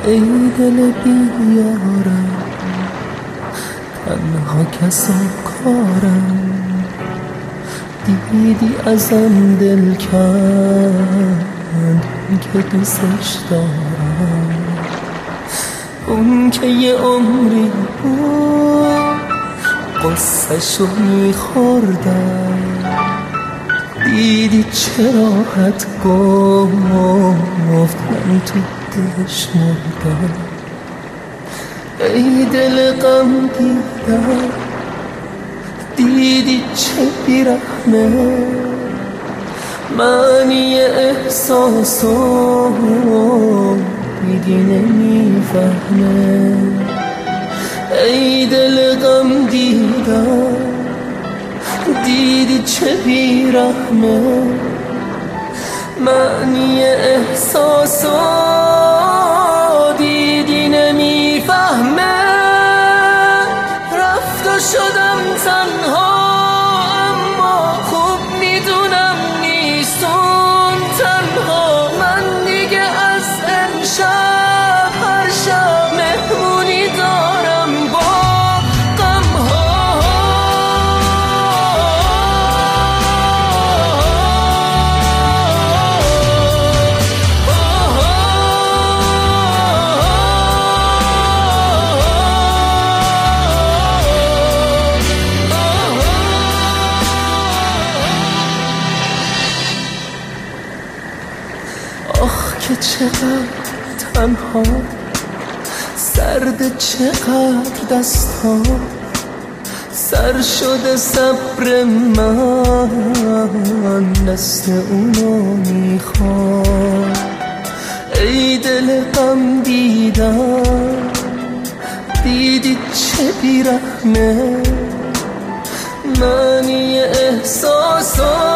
ای دل بیارم، تنها کس و کارم، دیدی ازم دل کند که دوستش دارم. اون که یه عمری بود قصه‌شو میخوردم، دیدی چه راحت گفت من تو دلش مردم. ای دل غم دیدم، دیدی چه بیرحمه، معنی احساسو دیدی نمیفهمه. ای دل غم دیدم، دیدی چه بیرحمه، معنی احساسو دیدی نمیفهمه. رفت و شدم تنها، اما خوب میدونم نیستون تنها. من دیگه از امشب هر شب مهمونی دارم با غم‌ها. آخ که چقدر تنها، سرد چقدر دستها، سر شده صبر من دست اونو میخوام. ای دل غم دیدم، دیدی چه بیرحمه، معنی احساسا